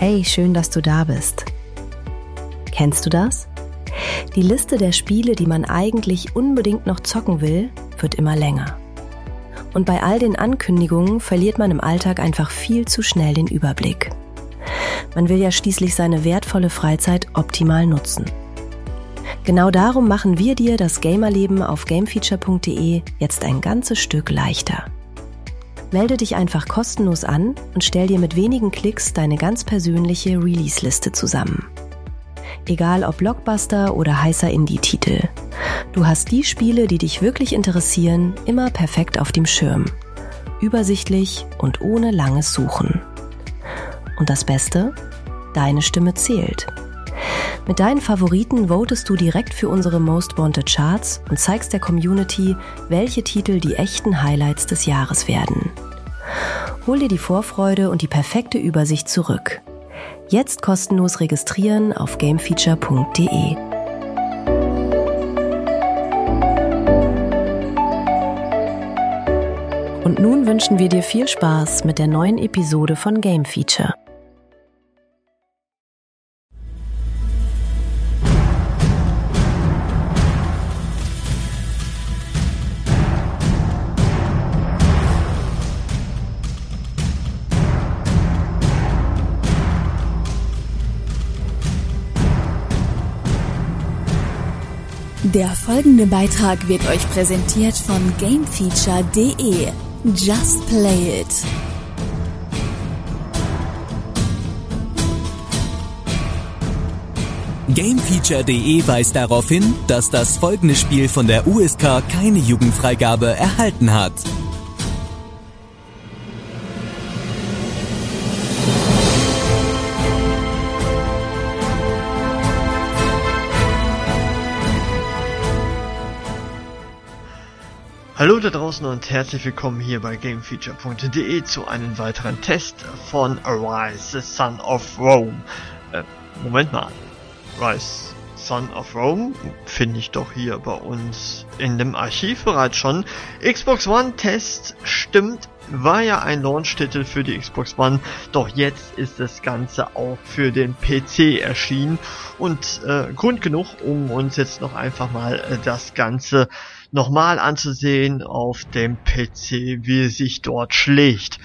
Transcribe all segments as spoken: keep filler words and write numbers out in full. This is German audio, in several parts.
Hey, schön, dass du da bist. Kennst du das? Die Liste der Spiele, die man eigentlich unbedingt noch zocken will, wird immer länger. Und bei all den Ankündigungen verliert man im Alltag einfach viel zu schnell den Überblick. Man will ja schließlich seine wertvolle Freizeit optimal nutzen. Genau darum machen wir dir das Gamerleben auf gamefeature punkt de jetzt ein ganzes Stück leichter. Melde dich einfach kostenlos an und stell dir mit wenigen Klicks deine ganz persönliche Release-Liste zusammen. Egal ob Blockbuster oder heißer Indie-Titel. Du hast die Spiele, die dich wirklich interessieren, immer perfekt auf dem Schirm. Übersichtlich und ohne langes Suchen. Und das Beste? Deine Stimme zählt. Mit deinen Favoriten votest du direkt für unsere Most Wanted Charts und zeigst der Community, welche Titel die echten Highlights des Jahres werden. Hol dir die Vorfreude und die perfekte Übersicht zurück. Jetzt kostenlos registrieren auf gamefeature punkt de. Und nun wünschen wir dir viel Spaß mit der neuen Episode von Game Feature. Der folgende Beitrag wird euch präsentiert von gamefeature punkt de. Just play it! gamefeature punkt de weist darauf hin, dass das folgende Spiel von der U S K keine Jugendfreigabe erhalten hat. Hallo da draußen und herzlich willkommen hier bei gamefeature punkt de zu einem weiteren Test von Rise, Son of Rome. Äh, Moment mal, Rise, Son of Rome finde ich doch hier bei uns in dem Archiv bereits schon. Xbox One Test, stimmt, war ja ein Launch-Titel für die Xbox One, doch jetzt ist das Ganze auch für den P C erschienen und äh, Grund genug, um uns jetzt noch einfach mal äh, das Ganze nochmal anzusehen auf dem P C, wie es sich dort schlägt.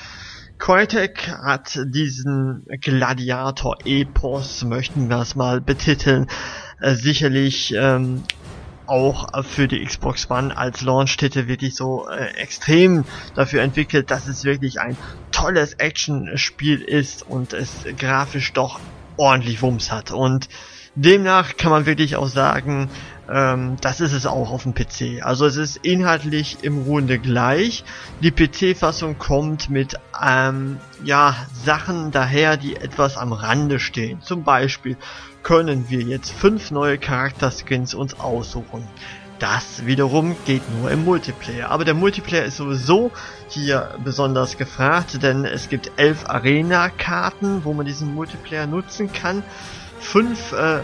Crytek hat diesen Gladiator-Epos, möchten wir es mal betiteln, äh, sicherlich ähm, auch für die Xbox One als Launch-Titel wirklich so äh, extrem dafür entwickelt, dass es wirklich ein tolles Action-Spiel ist und es grafisch doch ordentlich Wumms hat. Und demnach kann man wirklich auch sagen, ähm, das ist es auch auf dem P C. Also es ist inhaltlich im Grunde gleich. Die P C-Fassung kommt mit ähm, ja Sachen daher, die etwas am Rande stehen. Zum Beispiel können wir jetzt fünf neue Charakterskins uns aussuchen. Das wiederum geht nur im Multiplayer. Aber der Multiplayer ist sowieso hier besonders gefragt, denn es gibt elf Arena-Karten, wo man diesen Multiplayer nutzen kann. Fünf äh,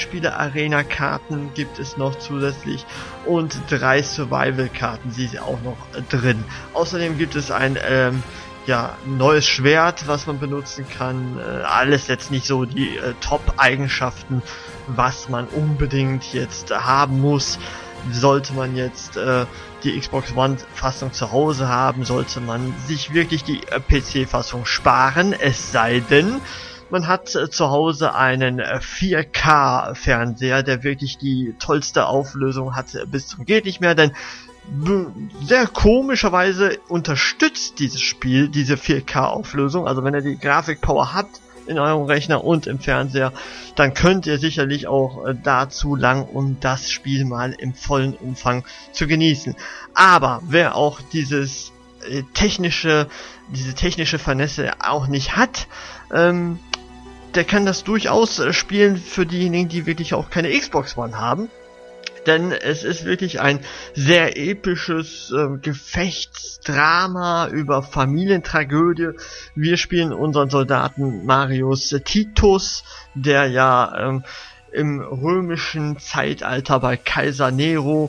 Einzelspieler-Arena-Karten gibt es noch zusätzlich und drei Survival-Karten sind auch noch äh, drin. Außerdem gibt es ein ähm, ja, neues Schwert, was man benutzen kann. Äh, alles jetzt nicht so die äh, Top-Eigenschaften, was man unbedingt jetzt äh, haben muss. Sollte man jetzt äh, die Xbox One-Fassung zu Hause haben, sollte man sich wirklich die äh, P C-Fassung sparen, es sei denn, man hat äh, zu Hause einen äh, vier K Fernseher, der wirklich die tollste Auflösung hat äh, bis zum geht nicht mehr, denn sehr komischerweise unterstützt dieses Spiel diese vier K Auflösung, also wenn ihr die Grafikpower habt in eurem Rechner und im Fernseher, dann könnt ihr sicherlich auch äh, dazu lang, um das Spiel mal im vollen Umfang zu genießen. Aber wer auch dieses äh, technische, diese technische Finesse auch nicht hat, ähm, der kann das durchaus äh, spielen für diejenigen, die wirklich auch keine Xbox One haben. Denn es ist wirklich ein sehr episches äh, Gefechtsdrama über Familientragödie. Wir spielen unseren Soldaten Marius Titus, der ja ähm, im römischen Zeitalter bei Kaiser Nero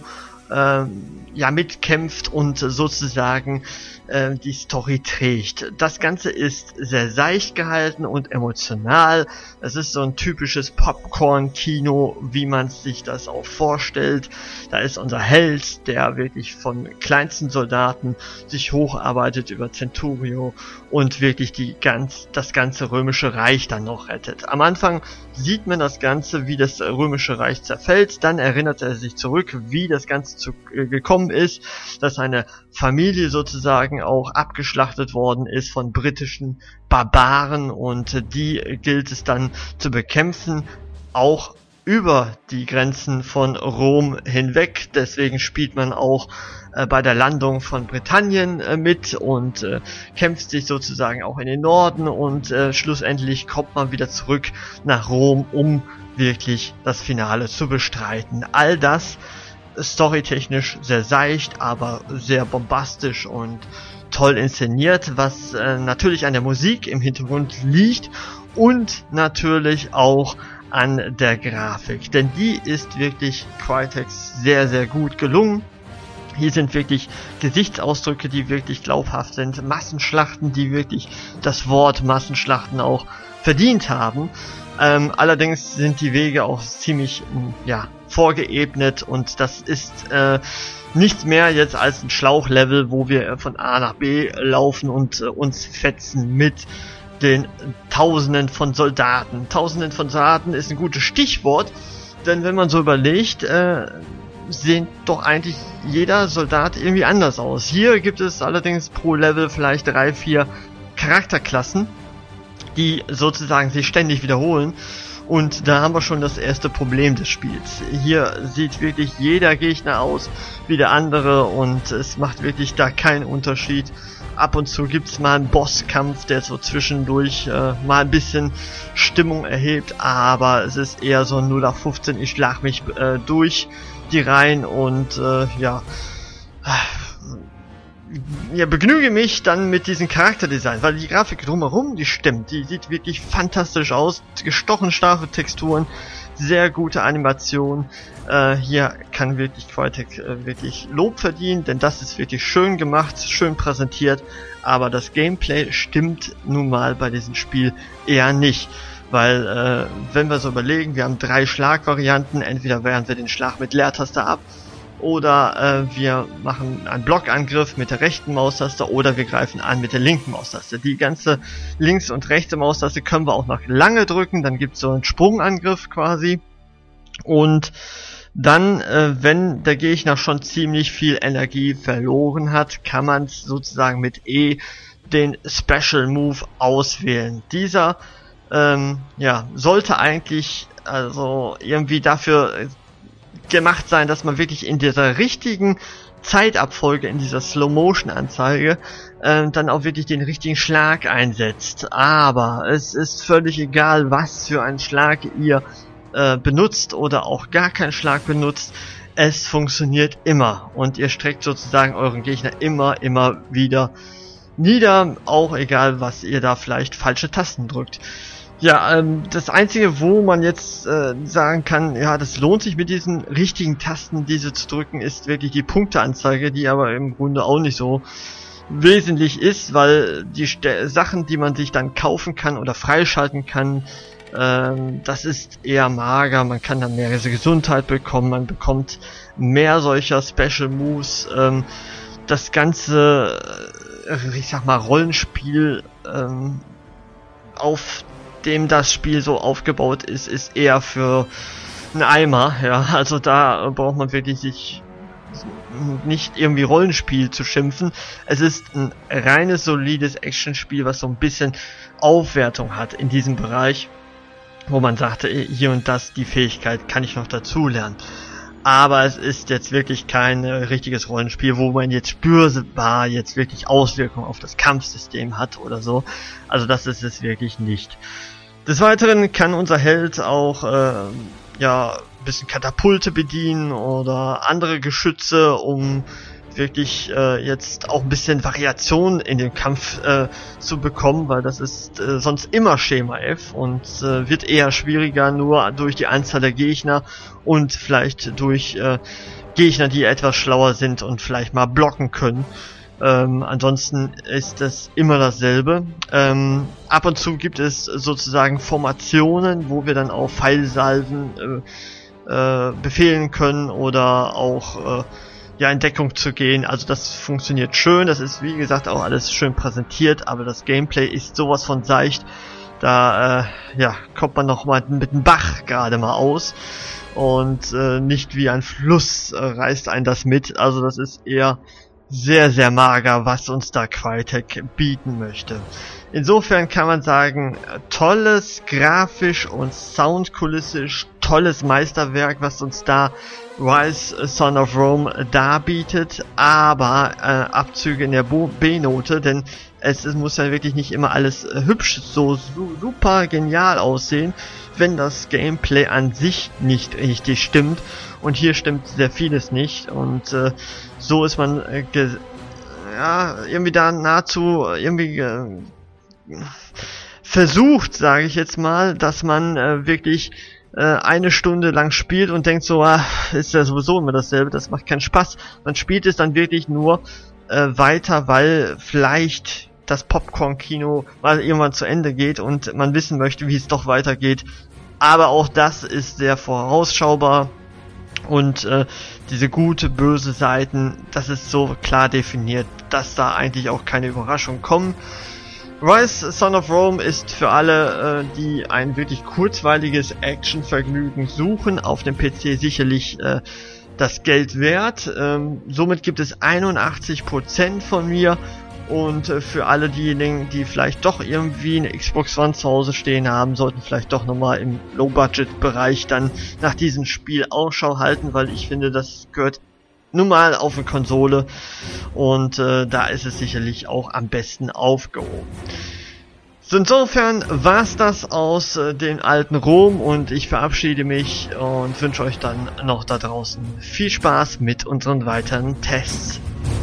äh, ja mitkämpft und sozusagen äh, die Story trägt. Das Ganze ist sehr seicht gehalten und emotional. Es ist so ein typisches Popcorn-Kino, wie man sich das auch vorstellt. Da ist unser Held, der wirklich von kleinsten Soldaten sich hocharbeitet über Centurio und wirklich die ganz, das ganze römische Reich dann noch rettet. Am Anfang sieht man das Ganze, wie das römische Reich zerfällt. Dann erinnert er sich zurück, wie das Ganze zu, äh, gekommen ist, dass seine Familie sozusagen auch abgeschlachtet worden ist von britischen Barbaren und die gilt es dann zu bekämpfen, auch über die Grenzen von Rom hinweg. Deswegen spielt man auch äh, bei der Landung von Britannien äh, mit und äh, kämpft sich sozusagen auch in den Norden und äh, schlussendlich kommt man wieder zurück nach Rom, um wirklich das Finale zu bestreiten. All das storytechnisch sehr seicht, aber sehr bombastisch und toll inszeniert, was äh, natürlich an der Musik im Hintergrund liegt und natürlich auch an der Grafik, denn die ist wirklich Crytek sehr, sehr gut gelungen. Hier sind wirklich Gesichtsausdrücke, die wirklich glaubhaft sind, Massenschlachten, die wirklich das Wort Massenschlachten auch verdient haben. Ähm, allerdings sind die Wege auch ziemlich, ja, vorgeebnet und das ist äh, nichts mehr jetzt als ein Schlauchlevel, wo wir von A nach B laufen und äh, uns fetzen mit den Tausenden von Soldaten. Tausenden von Soldaten ist ein gutes Stichwort, denn wenn man so überlegt, äh, sehen doch eigentlich jeder Soldat irgendwie anders aus. Hier gibt es allerdings pro Level vielleicht drei, vier Charakterklassen, die sozusagen sich ständig wiederholen. Und da haben wir schon das erste Problem des Spiels. Hier sieht wirklich jeder Gegner aus wie der andere und es macht wirklich da keinen Unterschied. Ab und zu gibt's mal einen Bosskampf, der so zwischendurch äh, mal ein bisschen Stimmung erhebt, aber es ist eher so ein null auf fünfzehn, ich schlag mich äh, durch die Reihen und äh, ja... ja, begnüge mich dann mit diesem Charakterdesign, weil die Grafik drumherum, die stimmt, die sieht wirklich fantastisch aus, gestochen scharfe Texturen, sehr gute Animation, äh, hier kann wirklich Crytek äh, wirklich Lob verdienen, denn das ist wirklich schön gemacht, schön präsentiert, aber das Gameplay stimmt nun mal bei diesem Spiel eher nicht. Weil, äh, wenn wir so überlegen, wir haben drei Schlagvarianten, entweder wehren wir den Schlag mit Leertaste ab, oder äh, wir machen einen Blockangriff mit der rechten Maustaste oder wir greifen an mit der linken Maustaste. Die ganze links- und rechte Maustaste können wir auch noch lange drücken, dann gibt es so einen Sprungangriff quasi. Und dann, äh, wenn der Gegner schon ziemlich viel Energie verloren hat, kann man sozusagen mit E den Special Move auswählen. Dieser ähm, ja, sollte eigentlich also irgendwie dafür gemacht sein, dass man wirklich in dieser richtigen Zeitabfolge, in dieser Slow-Motion-Anzeige, äh, dann auch wirklich den richtigen Schlag einsetzt. Aber es ist völlig egal, was für einen Schlag ihr äh, benutzt oder auch gar keinen Schlag benutzt. Es funktioniert immer und ihr streckt sozusagen euren Gegner immer, immer wieder nieder, auch egal, was ihr da vielleicht falsche Tasten drückt. Ja, ähm, das Einzige, wo man jetzt äh, sagen kann, ja, das lohnt sich mit diesen richtigen Tasten, diese zu drücken, ist wirklich die Punkteanzeige, die aber im Grunde auch nicht so wesentlich ist, weil die St- Sachen, die man sich dann kaufen kann oder freischalten kann, ähm, das ist eher mager, man kann dann mehr Gesundheit bekommen, man bekommt mehr solcher Special Moves, ähm, das ganze, äh, ich sag mal, Rollenspiel, ähm, auf dem das Spiel so aufgebaut ist, ist eher für einen Eimer, ja, also da braucht man wirklich sich nicht irgendwie Rollenspiel zu schimpfen. Es ist ein reines, solides Actionspiel, was so ein bisschen Aufwertung hat in diesem Bereich, wo man sagte, hier und das, die Fähigkeit kann ich noch dazu lernen. Aber es ist jetzt wirklich kein äh, richtiges Rollenspiel, wo man jetzt spürbar jetzt wirklich Auswirkungen auf das Kampfsystem hat oder so. Also das ist es wirklich nicht. Des Weiteren kann unser Held auch äh, ja ein bisschen Katapulte bedienen oder andere Geschütze, um wirklich äh, jetzt auch ein bisschen Variation in dem Kampf äh, zu bekommen, weil das ist äh, sonst immer Schema F und äh, wird eher schwieriger nur durch die Anzahl der Gegner und vielleicht durch äh, Gegner, die etwas schlauer sind und vielleicht mal blocken können. Ähm, ansonsten ist es immer dasselbe. Ähm, ab und zu gibt es sozusagen Formationen, wo wir dann auch Pfeilsalven äh, äh, befehlen können oder auch äh, ja in Deckung zu gehen. Also das funktioniert schön. Das ist wie gesagt auch alles schön präsentiert, aber das Gameplay ist sowas von seicht. Da äh, ja kommt man noch mal mit dem Bach gerade mal aus und äh, nicht wie ein Fluss äh, reißt einen das mit. Also das ist eher sehr, sehr mager, was uns da Crytek bieten möchte. Insofern kann man sagen, tolles, grafisch und soundkulissisch, tolles Meisterwerk, was uns da Rise Son of Rome darbietet, aber äh, Abzüge in der B-Note, denn es, es muss ja wirklich nicht immer alles äh, hübsch, so su super genial aussehen, wenn das Gameplay an sich nicht richtig stimmt. Und hier stimmt sehr vieles nicht und äh, so ist man äh, ja irgendwie da nahezu irgendwie äh, versucht, sage ich jetzt mal, dass man äh, wirklich äh, eine Stunde lang spielt und denkt so, ah, ist ja sowieso immer dasselbe, das macht keinen Spaß. Man spielt es dann wirklich nur äh, weiter, weil vielleicht das Popcorn-Kino mal irgendwann zu Ende geht und man wissen möchte, wie es doch weitergeht. Aber auch das ist sehr vorausschaubar. Und äh, diese gute, böse Seiten, das ist so klar definiert, dass da eigentlich auch keine Überraschungen kommen. Rise Son of Rome ist für alle, äh, die ein wirklich kurzweiliges Actionvergnügen suchen, auf dem P C sicherlich äh, das Geld wert. Ähm, somit gibt es einundachtzig Prozent von mir. Und äh, für alle diejenigen, die vielleicht doch irgendwie eine Xbox One zu Hause stehen haben, sollten vielleicht doch nochmal im Low-Budget-Bereich dann nach diesem Spiel Ausschau halten, weil ich finde, das gehört nun mal auf eine Konsole und äh, da ist es sicherlich auch am besten aufgehoben. So, insofern war's das aus äh, dem alten Rom und ich verabschiede mich und wünsche euch dann noch da draußen viel Spaß mit unseren weiteren Tests.